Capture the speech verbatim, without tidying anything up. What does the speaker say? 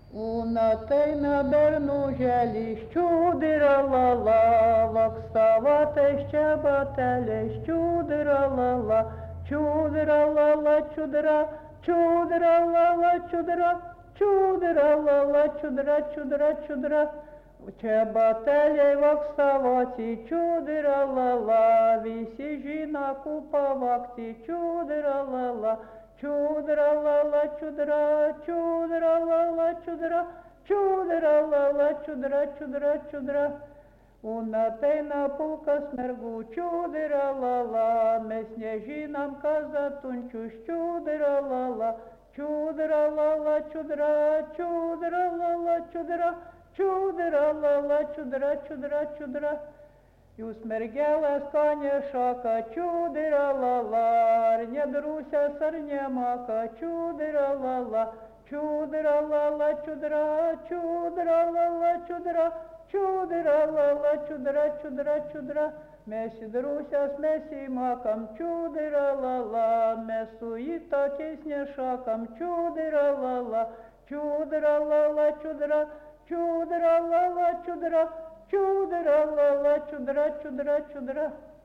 Una tejna бернужелі, щудира-ла-ла, вокставате щебетелі, щудира-ла-ла, чудира-ла-ла, чудира, чудира-ла-ла, чудира, чудира-ла-ла, чудира, чудира, чудира. Чебетелі вокставаті, чудира-ла-ла, вісі жіна купа вакті, чудира-ла-ла, чудра-ла-ла, чудра, чудра-ла-ла, чудра, чудра-ла-ла, чудра, чудра, чудра. Una tejna пулка смергу, чудра-ла-ла, ми сніжинам казатунчу, чудра-ла-ла, чудра-ла-ла, чудра, чудра-ла-ла, чудра, чудра-ла-ла, чудра, чудра, чудра. Jūs mergelės kanešaka, čudira-la-la, ar nedrusia sarniemaka, čudira-la-la, čudira-la-la, čudra, čudira-la-la, čudra, čudira-la-la, čudra, čudra, čudra. Mes drusias mes įmakam, čudira-la-la, mes su įtakiais nešakam, čudira-la-la, čudira-la-la, čudra, čudira-la-la, čudra, чудра-ла-ла, чудра, чудра, чудра.